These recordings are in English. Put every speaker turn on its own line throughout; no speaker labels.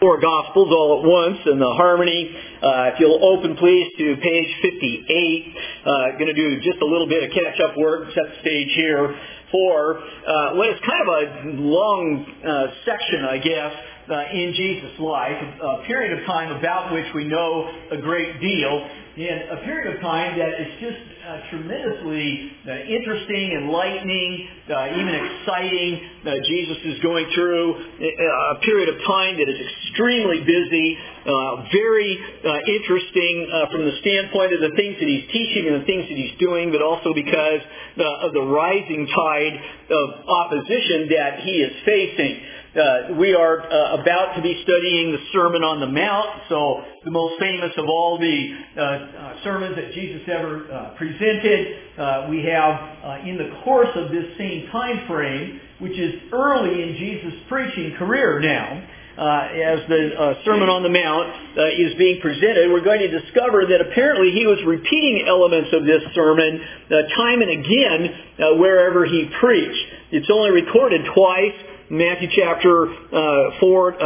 four Gospels all at once in the harmony. If you'll open, please, to page 58. Going to do just a little bit of catch-up work, set the stage here for what is kind of a long section, I guess, in Jesus' life, a period of time about which we know a great deal, and a period of time that is just tremendously interesting, enlightening, even exciting. Jesus is going through a period of time that is extremely busy, very interesting from the standpoint of the things that he's teaching and the things that he's doing, but also because of the rising tide of opposition that he is facing. We are about to be studying the Sermon on the Mount, so the most famous of all the sermons that Jesus ever presented. We have, in the course of this same time frame, which is early in Jesus' preaching career now, as the Sermon on the Mount is being presented, we're going to discover that apparently he was repeating elements of this sermon time and again wherever he preached. It's only recorded twice. Matthew chapter 5, 6,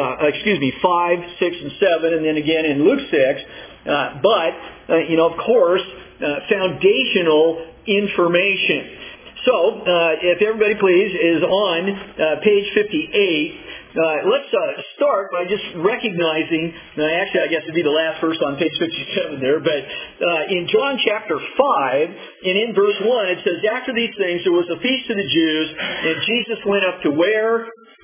and 7, and then again in Luke 6. But of course, foundational information. So, if everybody please is on page 58, let's start by just recognizing, actually I guess it'd be the last verse on page 57 there, but in John chapter 5, and in verse 1, it says, "After these things there was a feast of the Jews, and Jesus went up to where?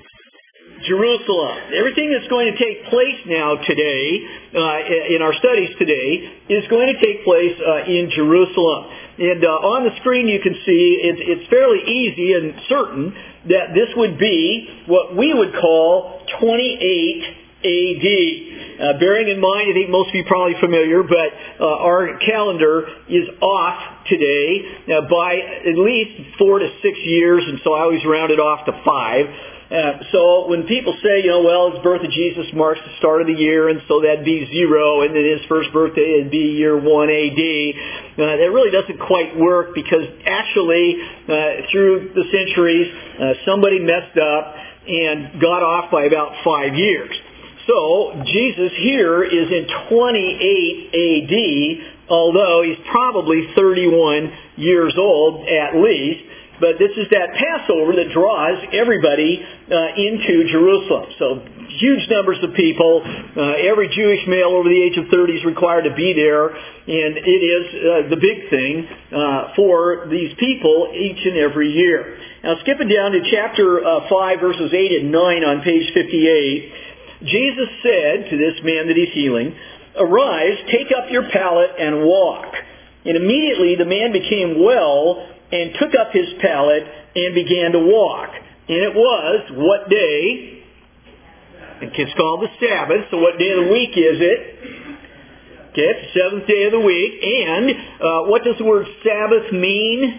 Jerusalem." Everything that's going to take place now today, in our studies today, is going to take place in Jerusalem. And on the screen you can see, it's fairly easy and certain that this would be what we would call 28 A.D. Bearing in mind, I think most of you are probably familiar, but our calendar is off today by at least 4 to 6 years, and so I always round it off to 5. So when people say, the birth of Jesus marks the start of the year, and so that'd be 0, and then his first birthday would be year 1 A.D., that really doesn't quite work, because actually, through the centuries, somebody messed up and got off by about 5 years. So, Jesus here is in 28 A.D., although he's probably 31 years old at least. But this is that Passover that draws everybody into Jerusalem. So huge numbers of people. Every Jewish male over the age of 30 is required to be there. And it is the big thing for these people each and every year. Now skipping down to chapter 5, verses 8 and 9 on page 58, Jesus said to this man that he's healing, "Arise, take up your pallet and walk." And immediately the man became well and took up his pallet and began to walk. And it was, what day? It's called the Sabbath, so what day of the week is it? Okay, it's the 7th day of the week. And what does the word Sabbath mean?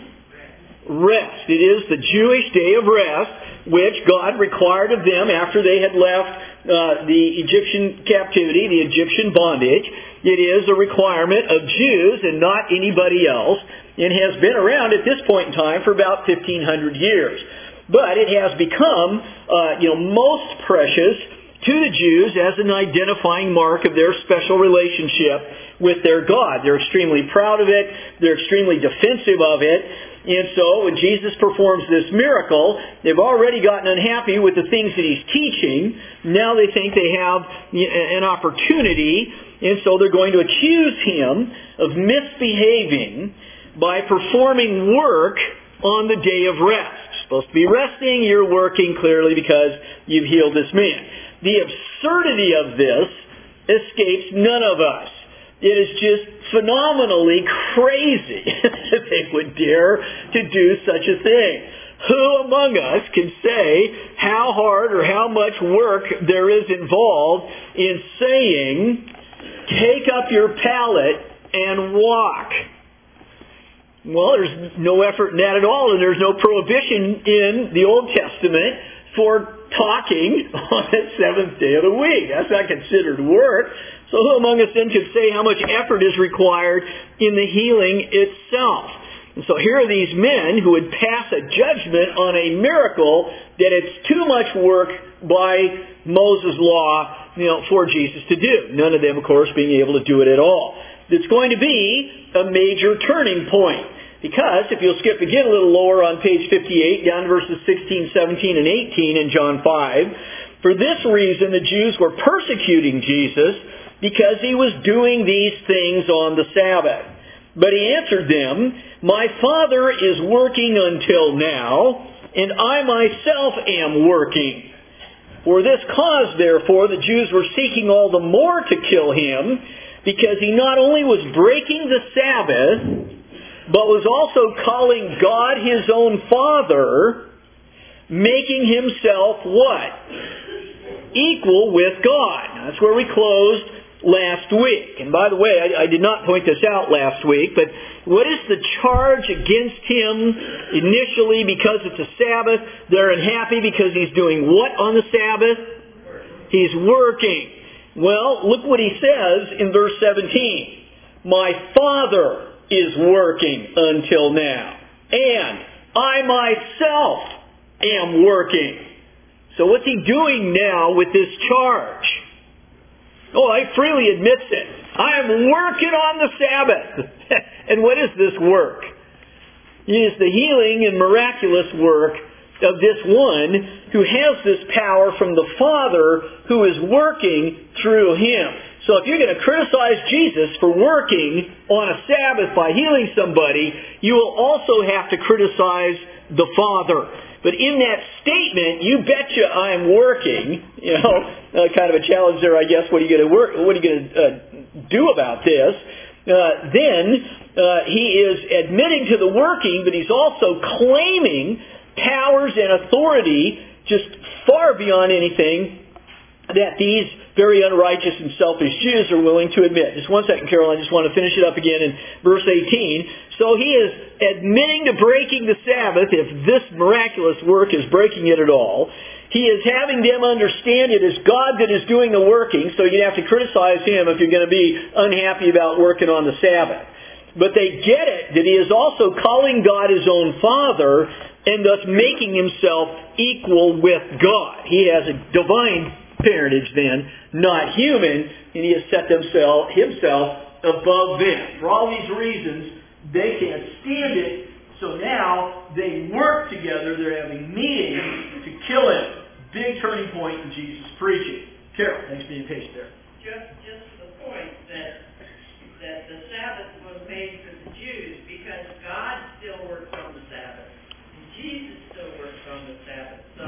Rest. It is the Jewish day of rest, which God required of them after they had left the Egyptian captivity, the Egyptian bondage. It is a requirement of Jews and not anybody else, and has been around at this point in time for about 1,500 years. But it has become, most precious to the Jews as an identifying mark of their special relationship with their God. They're extremely proud of it. They're extremely defensive of it. And so when Jesus performs this miracle, they've already gotten unhappy with the things that he's teaching. Now they think they have an opportunity, and so they're going to accuse him of misbehaving by performing work on the day of rest. You're supposed to be resting, you're working clearly because you've healed this man. The absurdity of this escapes none of us. It is just phenomenally crazy that they would dare to do such a thing. Who among us can say how hard or how much work there is involved in saying, "Take up your pallet and walk"? Well, there's no effort in that at all, and there's no prohibition in the Old Testament for talking on the 7th day of the week. That's not considered work. So who among us then could say how much effort is required in the healing itself? And so here are these men who would pass a judgment on a miracle that it's too much work by Moses' law, for Jesus to do. None of them, of course, being able to do it at all. It's going to be a major turning point. Because, if you'll skip again a little lower on page 58, down to verses 16, 17, and 18 in John 5, for this reason the Jews were persecuting Jesus because he was doing these things on the Sabbath. But he answered them, my Father is working until now, and I myself am working. For this cause, therefore, the Jews were seeking all the more to kill him, because he not only was breaking the Sabbath, but was also calling God his own Father, making himself what? Equal with God. That's where we closed last week. And by the way, I did not point this out last week, but what is the charge against him initially because it's a Sabbath? They're unhappy because he's doing what on the Sabbath? He's working. Well, look what he says in verse 17. My Father is working until now, and I myself am working. So what's he doing now with this charge? Oh, he freely admits it. I am working on the Sabbath. And what is this work? It is the healing and miraculous work of this one who has this power from the Father who is working through him. So if you're going to criticize Jesus for working on a Sabbath by healing somebody, you will also have to criticize the Father. But in that statement, you betcha I'm working. Kind of a challenge there, I guess. What are you going to do about this? Then he is admitting to the working, but he's also claiming powers and authority just far beyond anything that these very unrighteous and selfish Jews are willing to admit. Just one second, Carol. I just want to finish it up again in verse 18. So he is admitting to breaking the Sabbath, if this miraculous work is breaking it at all. He is having them understand it is God that is doing the working, so you'd have to criticize him if you're going to be unhappy about working on the Sabbath. But they get it, that he is also calling God his own Father, and thus making himself equal with God. He has a divine parentage then, not human, and he has set himself above them. For all these reasons, they can't stand it, so now they work together. They're having meetings to kill him. Big turning point in Jesus' preaching. Carol, thanks for being patient there.
Just the point that the Sabbath was made for the Jews because God still works on the Sabbath. And Jesus still works on the Sabbath. So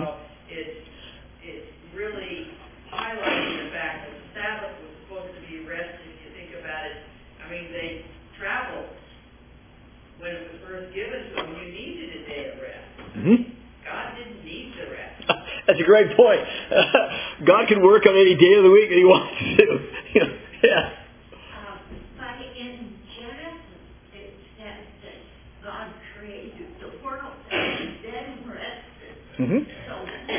it really highlighting the fact that the Sabbath was supposed to be rest. If you think about it, I mean, they traveled when it was first given to them. You needed a day of rest.
Mm-hmm.
God didn't need the rest.
That's a great point. God can work on any day of the week that he wants to. Yeah.
But in Genesis, it says that God created the world and then rested.
Mm-hmm.
So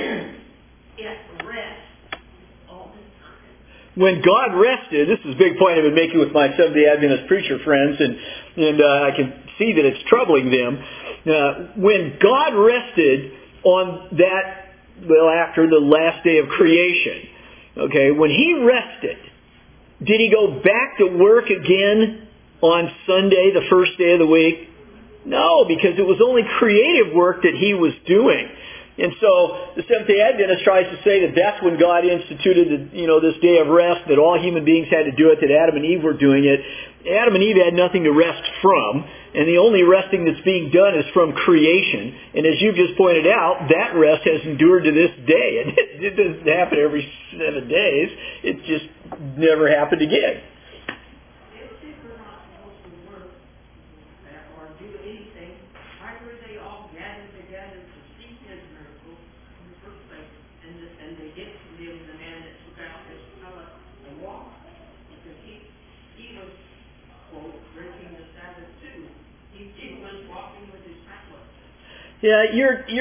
it rests all the time.
When God rested, this is a big point I've been making with my Seventh-day Adventist preacher friends, and I can see that it's troubling them. When God rested on that, after the last day of creation, okay, when he rested, did he go back to work again on Sunday, the first day of the week? No, because it was only creative work that he was doing. And so the Seventh-day Adventist tries to say that that's when God instituted this day of rest, that all human beings had to do it, that Adam and Eve were doing it. Adam and Eve had nothing to rest from, and the only resting that's being done is from creation. And as you've just pointed out, that rest has endured to this day. And it doesn't happen every 7 days. It just never happened again.
If they were not supposed to work or do anything, why were they all gathered together to seek his miracles in the first place? And they get to live the man that took out his pellet and walk. Because he was, quote, breaking the Sabbath too. He was walking with his pellet.
Yeah,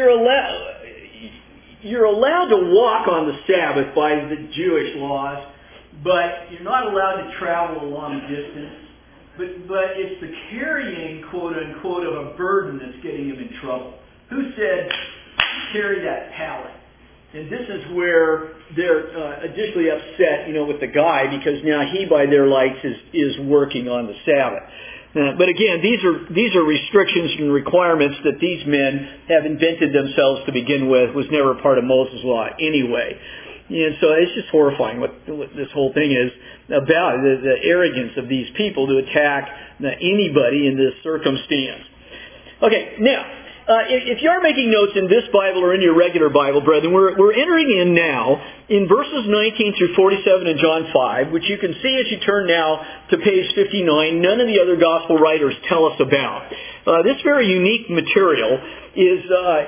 you're allowed to walk on the Sabbath by the Jewish laws, but you're not allowed to travel a long distance. But it's the carrying, quote unquote, of a burden that's getting him in trouble. Who said, carry that pallet? And this is where they're additionally upset, with the guy, because now he, by their lights, is working on the Sabbath. But again, these are restrictions and requirements that these men have invented themselves to begin with. Was never part of Moses' law anyway. And so it's just horrifying what this whole thing is about, the arrogance of these people to attack anybody in this circumstance. Okay, now, if you are making notes in this Bible or in your regular Bible, brethren, we're entering in now in verses 19 through 47 in John 5, which you can see as you turn now to page 59. None of the other gospel writers tell us about. This very unique material is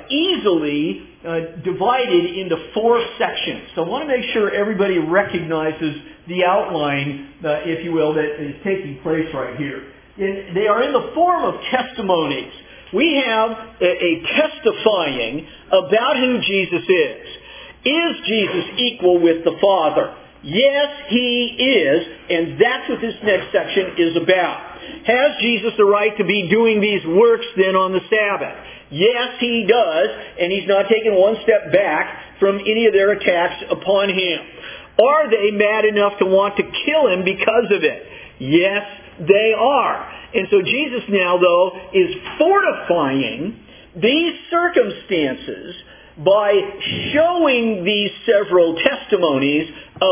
easily divided into 4 sections. So I want to make sure everybody recognizes the outline, if you will, that is taking place right here. They are in the form of testimonies. We have a testifying about who Jesus is. Is Jesus equal with the Father? Yes, He is, and that's what this next section is about. Has Jesus the right to be doing these works then on the Sabbath? Yes, He does, and He's not taken one step back from any of their attacks upon Him. Are they mad enough to want to kill Him because of it? Yes, they are. And so Jesus now, though, is fortifying these circumstances by showing these several testimonies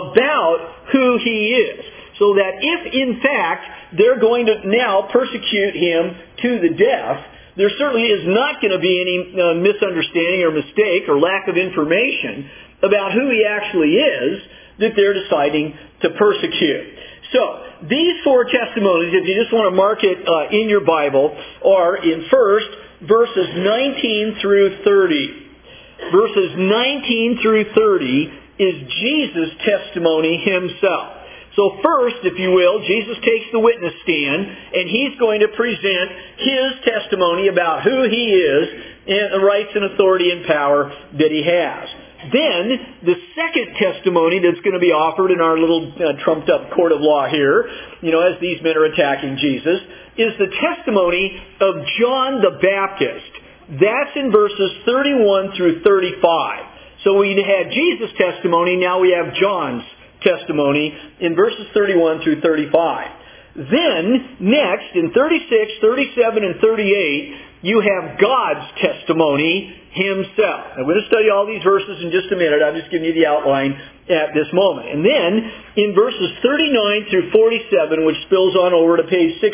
about who He is. So that if, in fact, they're going to now persecute Him to the death, there certainly is not going to be any misunderstanding or mistake or lack of information about who He actually is that they're deciding to persecute. So, these 4 testimonies, if you just want to mark it in your Bible, are in first, verses 19 through 30. Verses 19 through 30 is Jesus' testimony Himself. So first, if you will, Jesus takes the witness stand, and He's going to present His testimony about who He is and the rights and authority and power that He has. Then, the second testimony that's going to be offered in our little trumped-up court of law here, as these men are attacking Jesus, is the testimony of John the Baptist. That's in verses 31 through 35. So we had Jesus' testimony, now we have John's testimony in verses 31 through 35. Then, next, in 36, 37, and 38, you have God's testimony Himself. I'm going to study all these verses in just a minute. I'm just giving you the outline at this moment. And then, in verses 39 through 47, which spills on over to page 60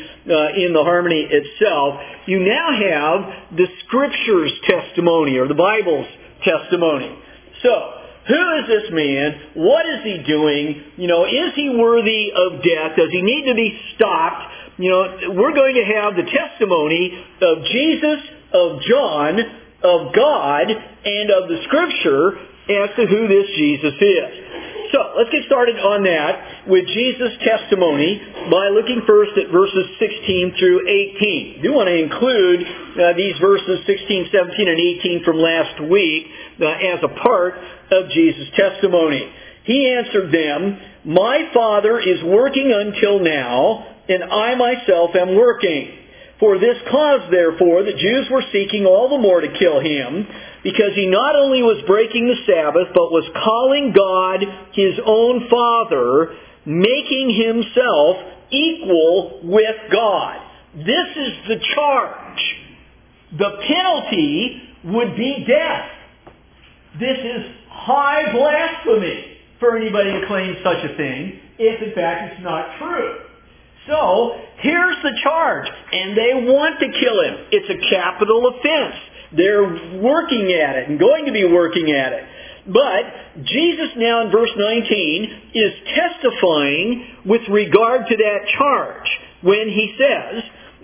in the Harmony itself, you now have the Scripture's testimony, or the Bible's testimony. So, who is this man? What is he doing? Is he worthy of death? Does he need to be stopped? We're going to have the testimony of Jesus, of John, of God, and of the Scripture as to who this Jesus is. So, let's get started on that with Jesus' testimony by looking first at verses 16 through 18. I do want to include these verses 16, 17, and 18 from last week as a part of Jesus' testimony. He answered them, "My Father is working until now, and I myself am working. For this cause, therefore, the Jews were seeking all the more to kill Him, because He not only was breaking the Sabbath, but was calling God His own Father, making Himself equal with God." This is the charge. The penalty would be death. This is high blasphemy for anybody to claim such a thing, if in fact it's not true. So, here's the charge, and they want to kill Him. It's a capital offense. They're working at it and going to be working at it. But Jesus now in verse 19 is testifying with regard to that charge when He says,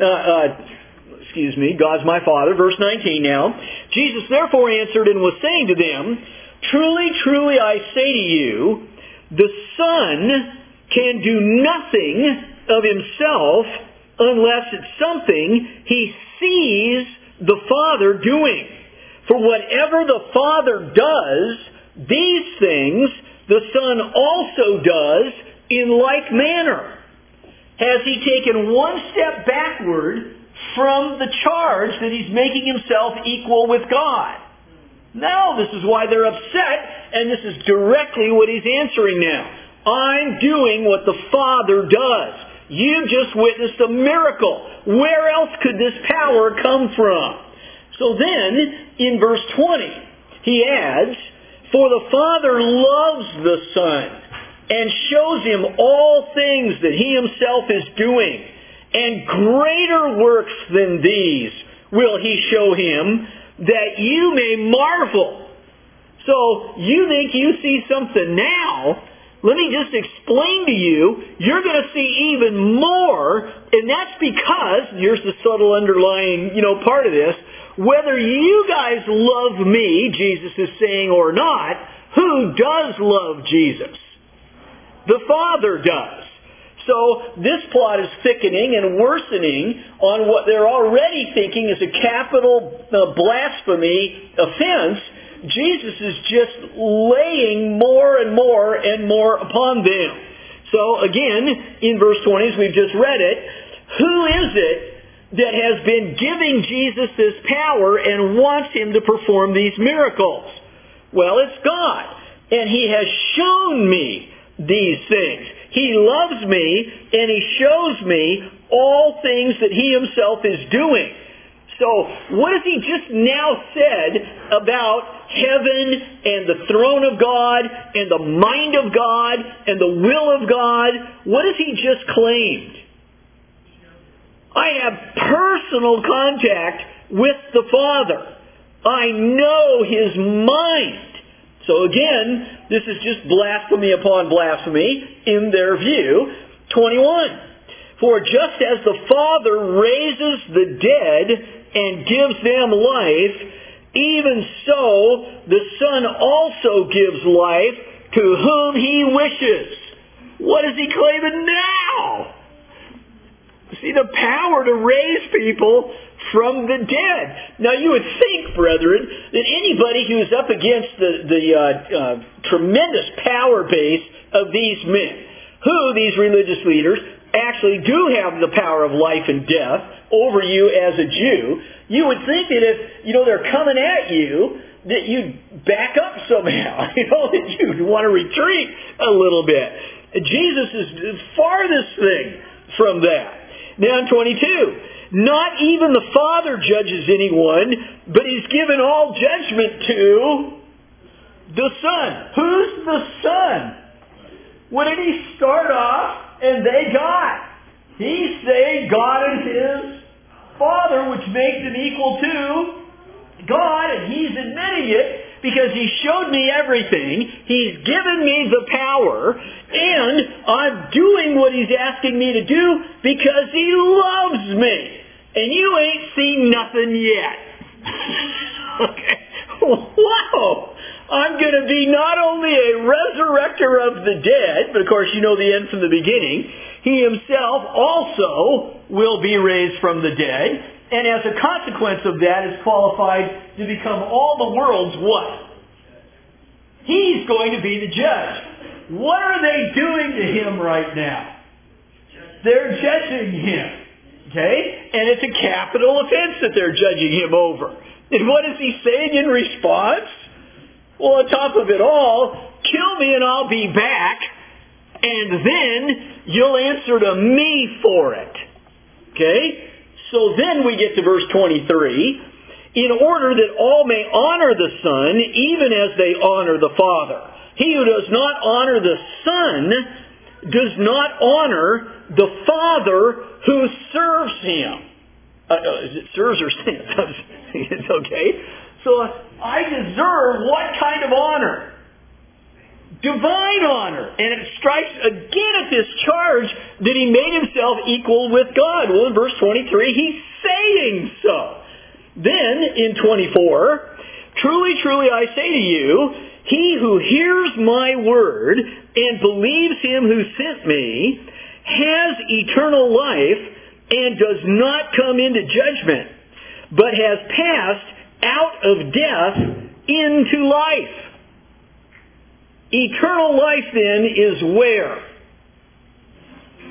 God's my Father, verse 19 now. Jesus therefore answered and was saying to them, "Truly, truly, I say to you, the Son can do nothing of Himself unless it's something He sees the Father doing. For whatever the Father does, these things the Son also does in like manner." has he taken one step backward from the charge that he's making himself equal with God? No, this is why they're upset, and this is directly what he's answering now. I'm doing what the Father does. You just witnessed a miracle. Where else could this power come from? So then, in verse 20, he adds, for the Father loves the Son and shows him all things that he himself is doing. And greater works than these will he show him, that you may marvel. So, you think you see something now. Let me just explain to you, you're going to see even more, and that's because, here's the subtle underlying, part of this, whether you guys love me, Jesus is saying, or not, who does love Jesus? The Father does. So this plot is thickening and worsening on what they're already thinking is a capital blasphemy offense. Jesus is just laying more and more and more upon them. So again, in verse 20, as we've just read it, who is it that has been giving Jesus this power and wants him to perform these miracles? Well, it's God. And he has shown me these things. He loves me and he shows me all things that he himself is doing. So, what has he just now said about heaven and the throne of God and the mind of God and the will of God? What has he just claimed? I have personal contact with the Father. I know his mind. So again, this is just blasphemy upon blasphemy in their view. 21. For just as the Father raises the dead and gives them life, even so the Son also gives life to whom he wishes. What is he claiming now? See, the power to raise people from the dead. Now you would think, brethren, that anybody who's up against the tremendous power base of these men, who, these religious leaders, actually do have the power of life and death over you as a Jew, you would think that if, they're coming at you, that you'd back up somehow, that you'd want to retreat a little bit. Jesus is the farthest thing from that. Now in 22, not even the Father judges anyone, but he's given all judgment to the Son. Who's the Son? What did he start off and they got? He's saying God and his Father, which makes him equal to God, and he's admitting it because he showed me everything. He's given me the power, and I'm doing what he's asking me to do because he loves me. And you ain't seen nothing yet. Okay. Wow! I'm going to be not only a resurrector of the dead, but of course you know the end from the beginning, he himself also will be raised from the dead, and as a consequence of that is qualified to become all the world's what? He's going to be the judge. What are they doing to him right now? They're judging him. Okay? And it's a capital offense that they're judging him over. And what is he saying in response? Well, on top of it all, kill me and I'll be back, and then you'll answer to me for it. Okay? So then we get to verse 23. In order that all may honor the Son, even as they honor the Father. He who does not honor the Son does not honor the Father who serves him. Is it serves or sins? It's okay. So I deserve what kind of honor? Divine honor. And it strikes again at this charge that he made himself equal with God. Well, in verse 23, he's saying so. Then, in 24, truly, truly I say to you, he who hears my word and believes him who sent me has eternal life and does not come into judgment, but has passed out of death into life. Eternal life then is where?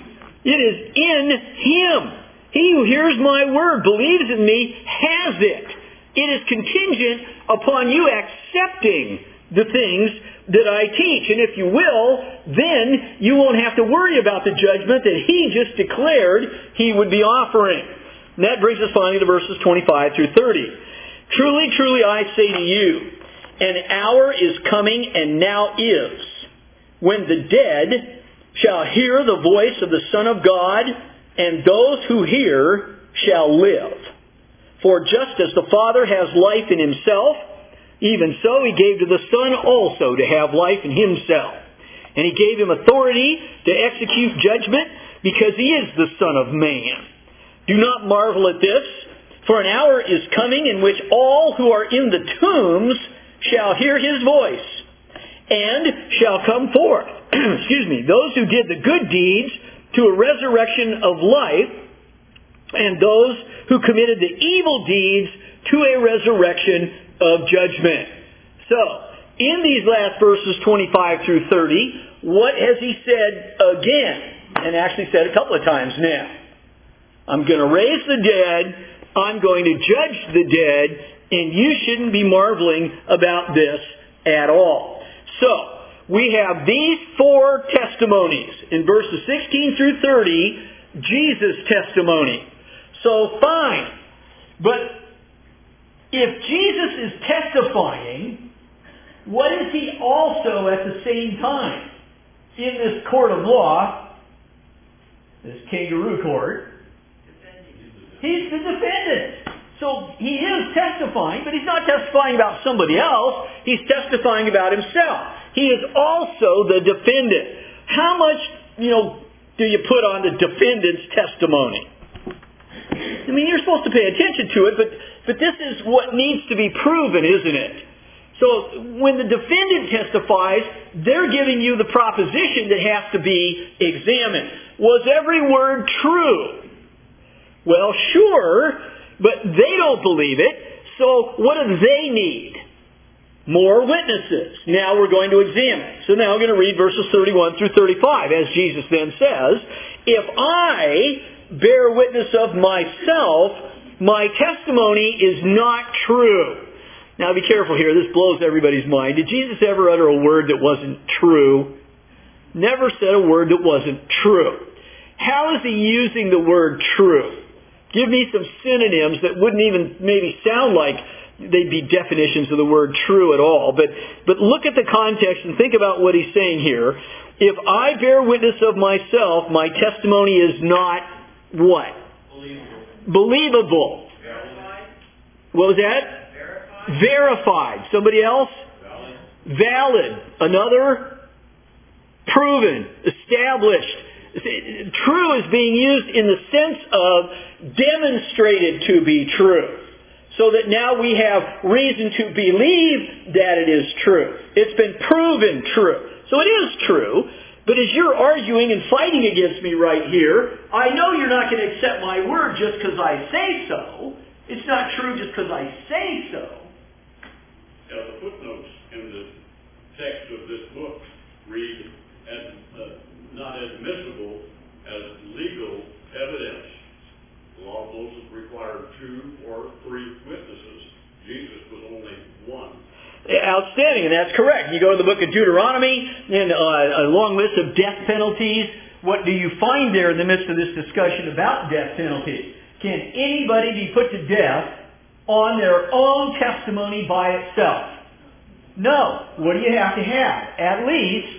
It is in Him. He who hears my word, believes in me, has it. It is contingent upon you accepting the things that I teach. And if you will, then you won't have to worry about the judgment that He just declared He would be offering. And that brings us finally to verses 25 through 30. Truly, truly, I say to you, an hour is coming and now is, when the dead shall hear the voice of the Son of God, and those who hear shall live. For just as the Father has life in Himself, even so He gave to the Son also to have life in Himself. And He gave Him authority to execute judgment, because He is the Son of Man. Do not marvel at this, for an hour is coming in which all who are in the tombs shall hear His voice, and shall come forth. Those who did the good deeds to a resurrection of life, and those who committed the evil deeds to a resurrection of judgment. So, in these last verses 25 through 30, what has He said again? And actually said a couple of times now. I'm going to raise the dead, I'm going to judge the dead, and you shouldn't be marveling about this at all. So, we have these four testimonies. In verses 16 through 30, Jesus' testimony. So, fine. But if Jesus is testifying, what is He also at the same time? In this court of law, this kangaroo court, He's the defendant. So he is testifying, but He's not testifying about somebody else. He's testifying about Himself. He is also the defendant. How much, do you put on the defendant's testimony? I mean, you're supposed to pay attention to it, but this is what needs to be proven, isn't it? So when the defendant testifies, they're giving you the proposition that has to be examined. Was every word true? Well, sure, but they don't believe it, so what do they need? More witnesses. Now we're going to examine. So now I'm going to read verses 31 through 35, as Jesus then says, if I bear witness of myself, my testimony is not true. Now be careful here, this blows everybody's mind. Did Jesus ever utter a word that wasn't true? Never said a word that wasn't true. How is He using the word true? Give me some synonyms that wouldn't even maybe sound like they'd be definitions of the word true at all. But look at the context and think about what He's saying here. If I bear witness of myself, my testimony is not what? Believable.
Verified.
What was that? Verified. Somebody else? Valid. Another? Proven. Established. True is being used in the sense of demonstrated to be true. So that now we have reason to believe that it is true. It's been proven true. So it is true, but as you're arguing and fighting against me right here, I know you're not going to accept my word just because I say so. It's not true just because I say so.
Yeah, the footnotes in the text of this book read as not admissible as legal evidence. The law of Moses required 2 or 3 witnesses. Jesus was only one.
Outstanding, and that's correct. You go to the book of Deuteronomy, and a long list of death penalties. What do you find there in the midst of this discussion about death penalty? Can anybody be put to death on their own testimony by itself? No. What do you have to have? At least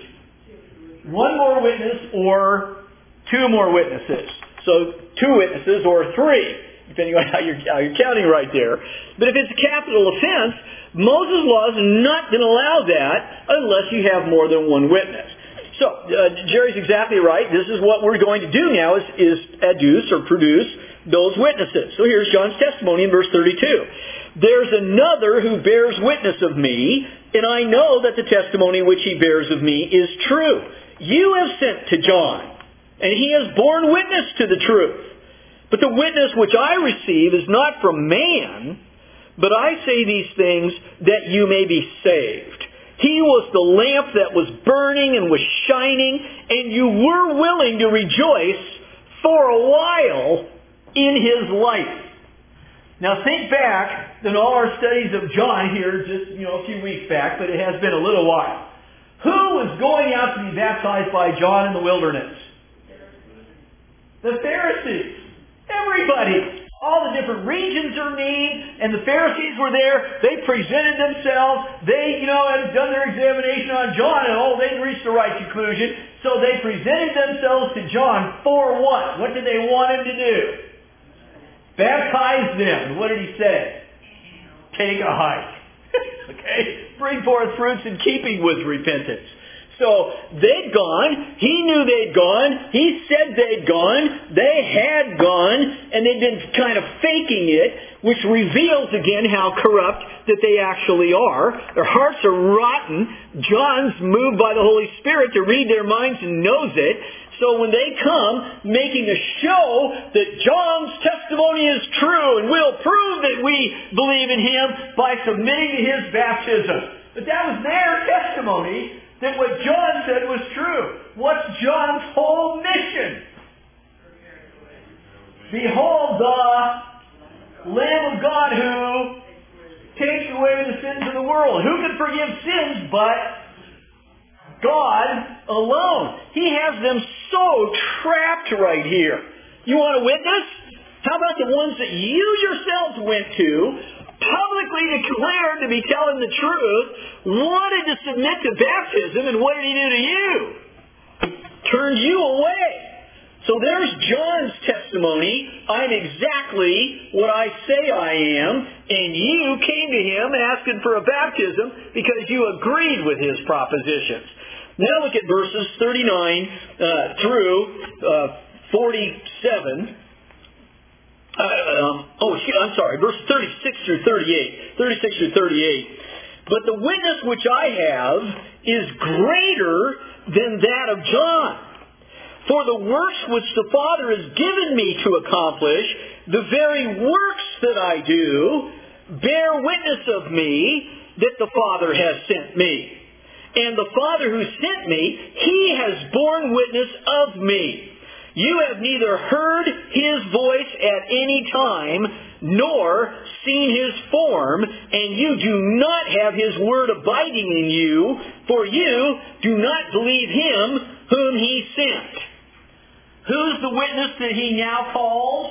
1 more witness or 2 more witnesses. So 2 witnesses or 3, depending on how you're counting right there. But if it's a capital offense, Moses' law is not going to allow that unless you have more than 1 witness. So Jerry's exactly right. This is what we're going to do now is adduce or produce those witnesses. So here's John's testimony in verse 32. There's another who bears witness of me, and I know that the testimony which he bears of me is true. You have sent to John, and he has borne witness to the truth. But the witness which I receive is not from man, but I say these things that you may be saved. He was the lamp that was burning and was shining, and you were willing to rejoice for a while in his life. Now think back in all our studies of John here, just a few weeks back, but it has been a little while. Who was going out to be baptized by John in the wilderness? The Pharisees. Everybody. All the different regions are named, and the Pharisees were there. They presented themselves. They, had done their examination on John, and they didn't reach the right conclusion. So they presented themselves to John for what? What did they want him to do? Baptize them. What did he say? Take a hike. Okay? Bring forth fruits in keeping with repentance. So they'd gone. He knew they'd gone. He said they'd gone. They had gone. And they'd been kind of faking it, which reveals again how corrupt that they actually are. Their hearts are rotten. John's moved by the Holy Spirit to read their minds and knows it. So when they come making a show that John's testimony is true and will prove that we believe in him by submitting to his baptism. But that was their testimony that what John said was true. What's John's whole mission? Behold the Lamb of God who takes away the sins of the world. Who can forgive sins but God alone? He has them so trapped right here. You want a witness? How about the ones that you yourselves went to, publicly declared to be telling the truth, wanted to submit to baptism, and what did he do to you? Turned you away. So there's John's testimony. I'm exactly what I say I am, and you came to him asking for a baptism because you agreed with his propositions. Now look at verses 39 through 47. Verse 36 through 38. 36 through 38. But the witness which I have is greater than that of John. For the works which the Father has given me to accomplish, the very works that I do, bear witness of me that the Father has sent me. And the Father who sent me, he has borne witness of me. You have neither heard his voice at any time, nor seen his form, and you do not have his word abiding in you, for you do not believe him whom he sent. Who's the witness that he now calls?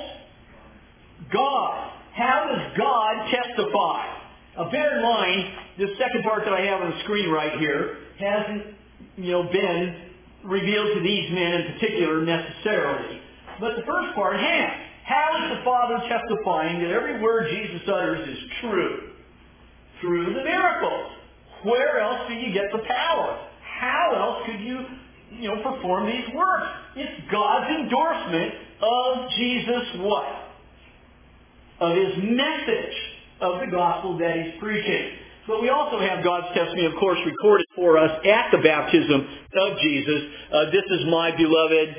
God. How does God testify? Now bear in mind, this second part that I have on the screen right here hasn't, been revealed to these men in particular necessarily. But the first part has. How is the Father testifying that every word Jesus utters is true? Through the miracles. Where else do you get the power? How else could you perform these works? It's God's endorsement of Jesus' what? Of his message of the gospel that he's preaching. But we also have God's testimony, of course, recorded for us at the baptism of Jesus. This is my beloved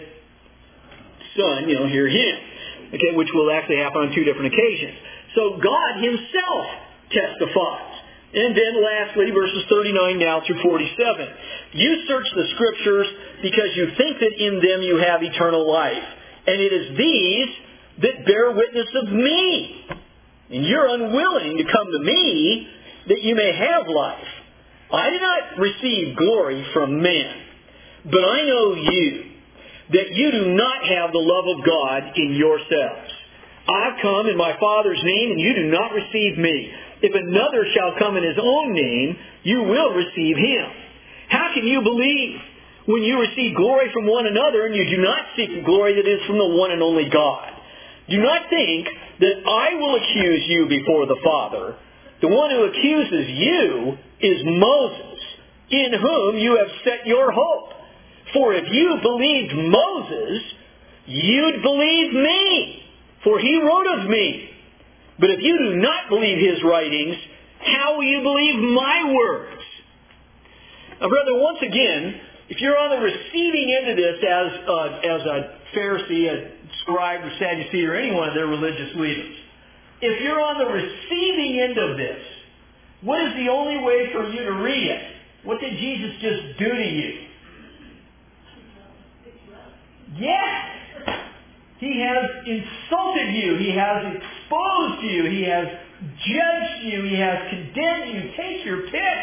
Son, hear him. Okay, which will actually happen on two different occasions. So God himself testifies. And then lastly, verses 39 now through 47. You search the Scriptures because you think that in them you have eternal life. And it is these that bear witness of me. And you're unwilling to come to me that you may have life. I did not receive glory from men, but I know you, that you do not have the love of God in yourselves. I've come in my Father's name, and you do not receive me. If another shall come in his own name, you will receive him. How can you believe when you receive glory from one another and you do not seek the glory that is from the one and only God? Do not think that I will accuse you before the Father. The one who accuses you is Moses, in whom you have set your hope. For if you believed Moses, you'd believe me, for he wrote of me. But if you do not believe his writings, how will you believe my words? Now, brother, once again, if you're on the receiving end of this as a Pharisee, a scribe, or Sadducee, or any one of their religious leaders, if you're on the receiving end of this, what is the only way for you to read it? What did Jesus just do to you? Yes! He has insulted you. He has exposed you. He has judged you. He has condemned you. Take your pick.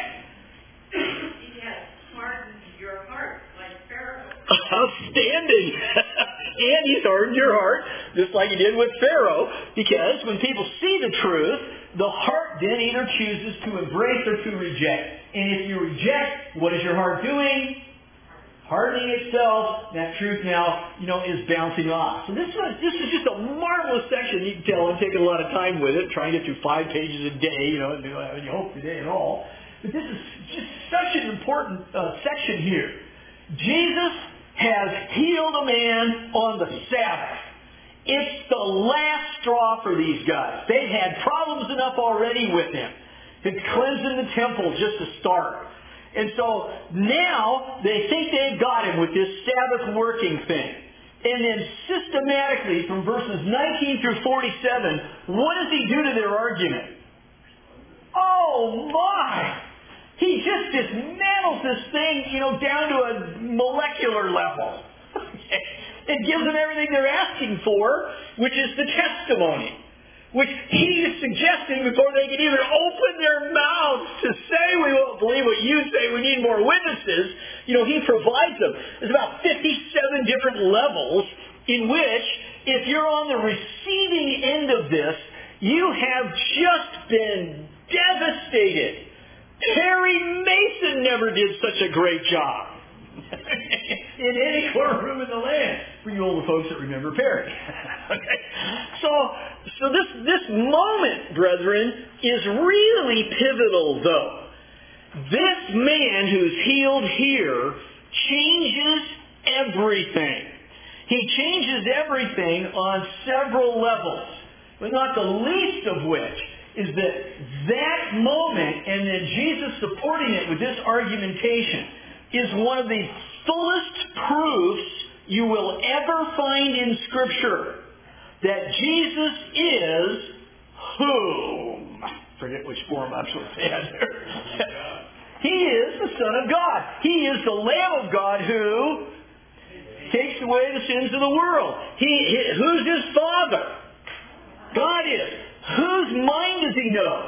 He has hardened your heart like Pharaoh.
Outstanding. And He's hardened your heart, just like He did with Pharaoh, because when people see the truth, the heart then either chooses to embrace or to reject. And if you reject, what is your heart doing? Hardening itself. That truth now, is bouncing off. So this is just a marvelous section. You can tell I'm taking a lot of time with it, trying to get through 5 pages a day, you hope today at all. But this is just such an important section here. Jesus has healed a man on the Sabbath. It's the last straw for these guys. They've had problems enough already with Him. To cleansing the temple just to start. And so now they think they've got Him with this Sabbath working thing. And then systematically from verses 19 through 47, what does He do to their argument? Oh my! He just dismantles this thing, down to a molecular level. It gives them everything they're asking for, which is the testimony. Which He is suggesting before they can even open their mouths to say, we won't believe what you say, we need more witnesses. He provides them. There's about 57 different levels in which, if you're on the receiving end of this, you have just been devastated. Perry Mason never did such a great job in any courtroom in the land. For you older folks that remember Perry. Okay. So this moment, brethren, is really pivotal, though. This man who's healed here changes everything. He changes everything on several levels, but not the least of which is that moment, and then Jesus supporting it with this argumentation, is one of the fullest proofs you will ever find in Scripture that Jesus is whom? Forget which form I'm supposed to add there. He is the Son of God. He is the Lamb of God who takes away the sins of the world. Who's His Father? God is. Whose mind does He know?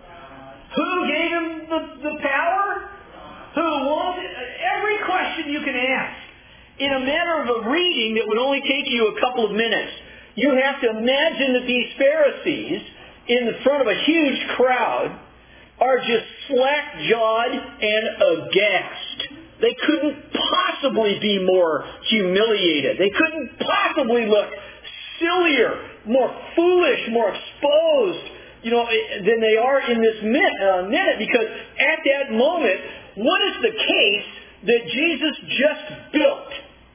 Who gave Him the power? Who wants it? Every question you can ask in a matter of a reading that would only take you a couple of minutes. You have to imagine that these Pharisees, in the front of a huge crowd, are just slack-jawed and aghast. They couldn't possibly be more humiliated. They couldn't possibly look sillier, more foolish, more exposed, than they are in this minute. Because at that moment, what is the case that Jesus just built?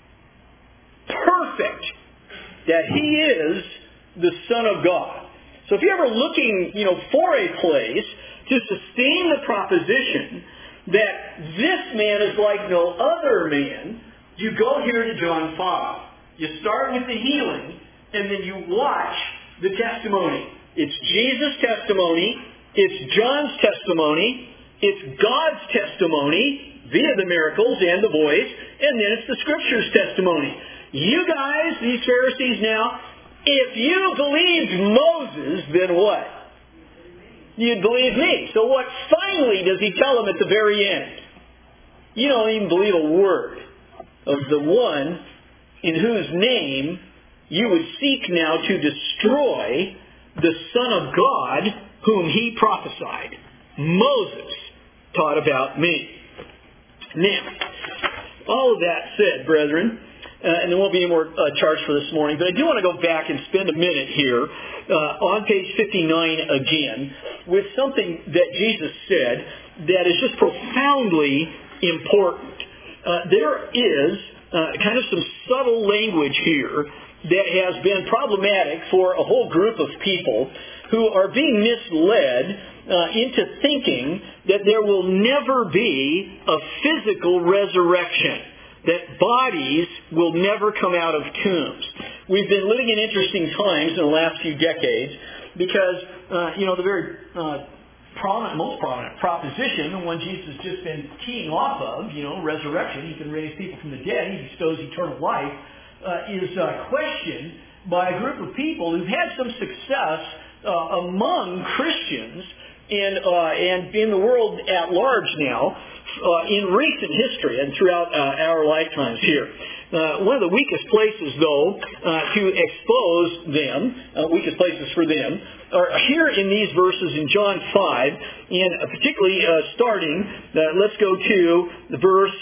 Perfect. That He is the Son of God. So if you're ever looking, for a place to sustain the proposition that this man is like no other man, you go here to John 5. You start with the healing, and then you watch the testimony. It's Jesus' testimony, it's John's testimony, it's God's testimony via the miracles and the voice, and then it's the Scripture's testimony. You guys, these Pharisees now, if you believed Moses, then what? You'd believe me. So what finally does He tell them at the very end? You don't even believe a word of the one in whose name you would seek now to destroy the Son of God whom He prophesied. Moses taught about me. Now, all of that said, brethren, and there won't be any more charts for this morning, but I do want to go back and spend a minute here on page 59 again with something that Jesus said that is just profoundly important. There is kind of some subtle language here that has been problematic for a whole group of people who are being misled into thinking that there will never be a physical resurrection, that bodies will never come out of tombs. We've been living in interesting times in the last few decades because, the very most prominent proposition, the one Jesus has just been keying off of, resurrection, He can raise people from the dead, He bestows eternal life, is questioned by a group of people who've had some success among Christians and in the world at large now in recent history and throughout our lifetimes here. One of the weakest places, though, to expose them, weakest places for them, are here in these verses in John 5, and particularly starting, let's go to verse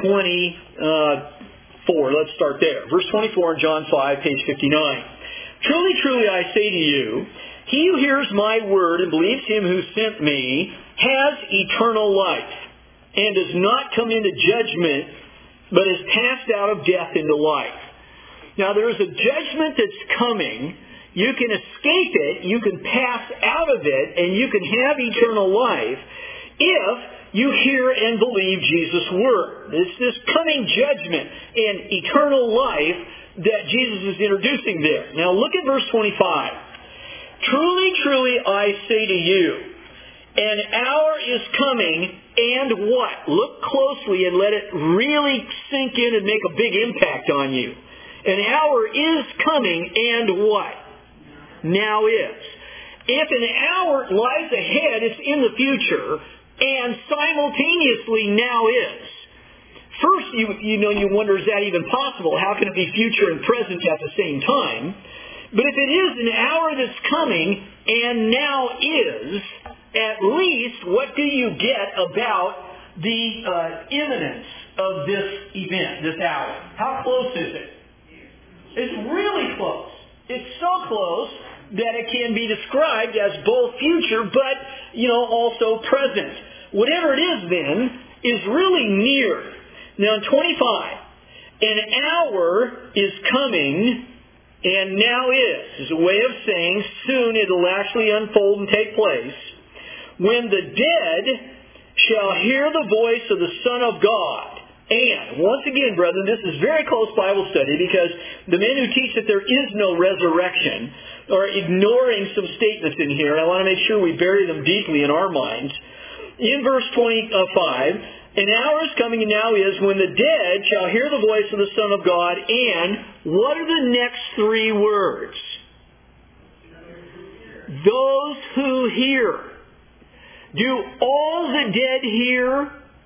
24. Let's start there. Verse 24 in John 5, page 59. Truly, truly, I say to you, he who hears my word and believes him who sent me has eternal life, and does not come into judgment, but is passed out of death into life. Now there is a judgment that's coming. You can escape it, you can pass out of it, and you can have eternal life if you hear and believe Jesus' word. It's this coming judgment and eternal life that Jesus is introducing there. Now look at verse 25. Truly, truly, I say to you, an hour is coming, and what? Look closely and let it really sink in and make a big impact on you. An hour is coming, and what? Now is. If an hour lies ahead, it's in the future, and simultaneously now is. First, you wonder, is that even possible? How can it be future and present at the same time? But if it is an hour that's coming, and now is, at least what do you get about the imminence of this event, this hour? How close is it? It's really close. It's so close that it can be described as both future, but, also present. Whatever it is then, is really near. Now in 25, an hour is coming, and now is a way of saying soon it'll actually unfold and take place, when the dead shall hear the voice of the Son of God. And, once again, brethren, this is very close Bible study, because the men who teach that there is no resurrection are ignoring some statements in here. I want to make sure we bury them deeply in our minds. In verse 25, an hour is coming and now is when the dead shall hear the voice of the Son of God, and what are the next three words? Those who hear. Do all the dead hear?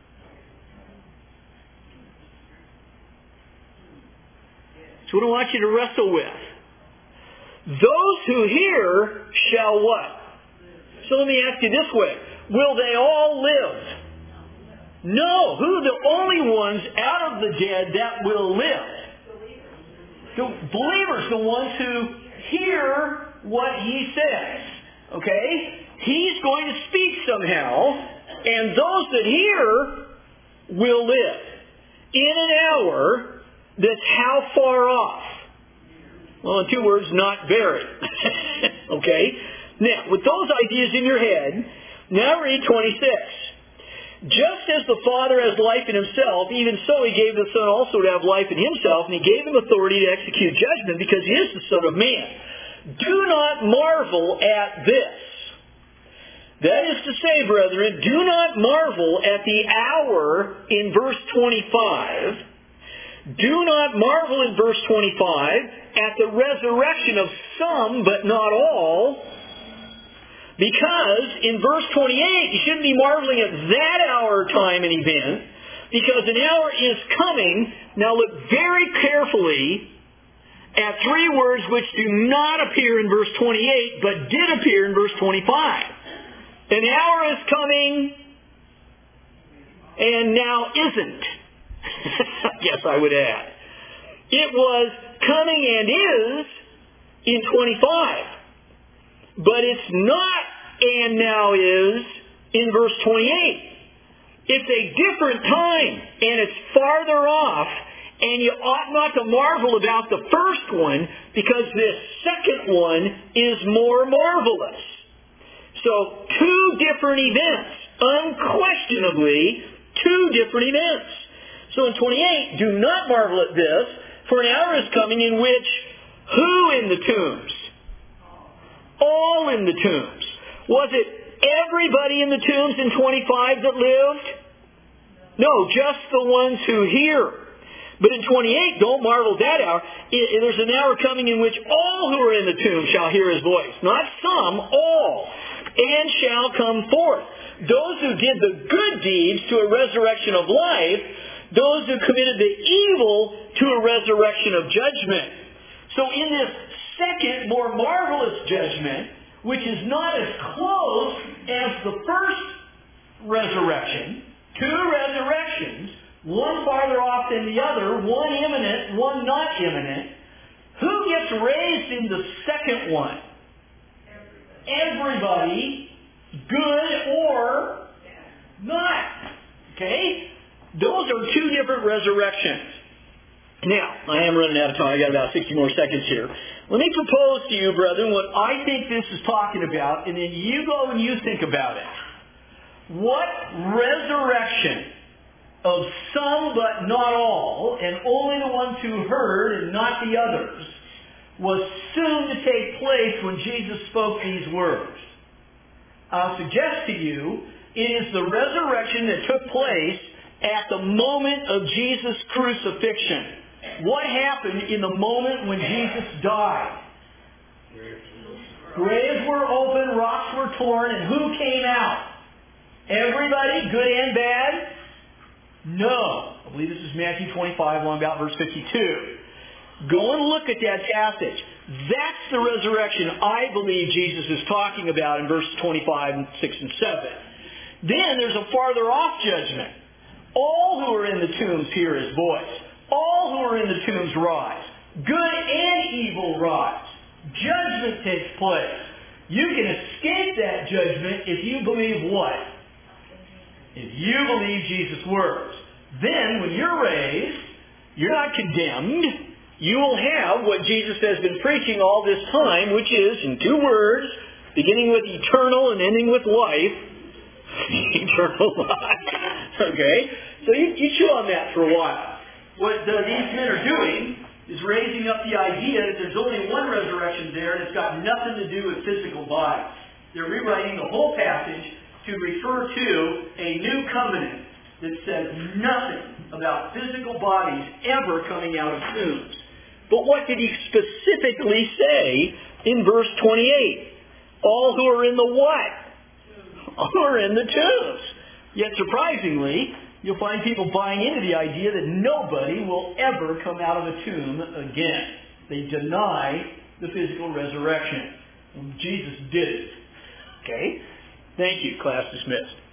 That's what I want you to wrestle with. Those who hear shall what? So let me ask you this way. Will they all live? No. Who are the only ones out of the dead that will live? The believers, the ones who hear what he says. Okay? He's going to speak somehow, and those that hear will live. In an hour that's how far off? Well, in two words, not very. Okay? Now, with those ideas in your head, now read 26. Just as the Father has life in himself, even so he gave the Son also to have life in himself, and he gave him authority to execute judgment because he is the Son of Man. Do not marvel at this. That is to say, brethren, do not marvel at the hour in verse 25. Do not marvel in verse 25 at the resurrection of some, but not all. Because in verse 28, you shouldn't be marveling at that hour, time, and event, because an hour is coming. Now look very carefully at three words which do not appear in verse 28, but did appear in verse 25. An hour is coming, and now isn't. Yes, I would add. It was coming and is in 25. But it's not and now is in verse 28. It's a different time, and it's farther off, and you ought not to marvel about the first one, because this second one is more marvelous. So, two different events. Unquestionably, two different events. So in 28, do not marvel at this, for an hour is coming in which who in the tombs? All in the tombs. Was it everybody in the tombs in 25 that lived? No, just the ones who hear. But in 28, don't marvel at that hour. There's an hour coming in which all who are in the tomb shall hear His voice. Not some, all. And shall come forth. Those who did the good deeds to a resurrection of life. Those who committed the evil to a resurrection of judgment. So in this second, more marvelous judgment, which is not as close as the first resurrection, two resurrections, one farther off than the other, one imminent, one not imminent. Who gets raised in the second one? Everybody, good or not. Okay? Those are two different resurrections. Now, I am running out of time. I got about 60 more seconds here. Let me propose to you, brethren, what I think this is talking about, and then you go and you think about it. What resurrection of some but not all, and only the ones who heard and not the others, was soon to take place when Jesus spoke these words? I'll suggest to you, it is the resurrection that took place at the moment of Jesus' crucifixion. What happened in the moment when Jesus died? Graves were open, rocks were torn, and who came out? Everybody, good and bad? No. I believe this is Matthew 25, along about verse 52. Go and look at that passage. That's the resurrection I believe Jesus is talking about in verses 25, 6, and 7. Then there's a farther off judgment. All who are in the tombs hear His voice. All who are in the tombs rise. Good and evil rise. Judgment takes place. You can escape that judgment if you believe what? If you believe Jesus' words. Then, when you're raised, you're not condemned. You will have what Jesus has been preaching all this time, which is, in two words, beginning with eternal and ending with life. Eternal life. Okay? So you chew on that for a while. What these men are doing is raising up the idea that there's only one resurrection there and it's got nothing to do with physical bodies. They're rewriting the whole passage to refer to a new covenant that says nothing about physical bodies ever coming out of tombs. But what did he specifically say in verse 28? All who are in the what? All who are in the tombs. Yet surprisingly, you'll find people buying into the idea that nobody will ever come out of a tomb again. They deny the physical resurrection. Jesus did it. Okay? Thank you. Class dismissed.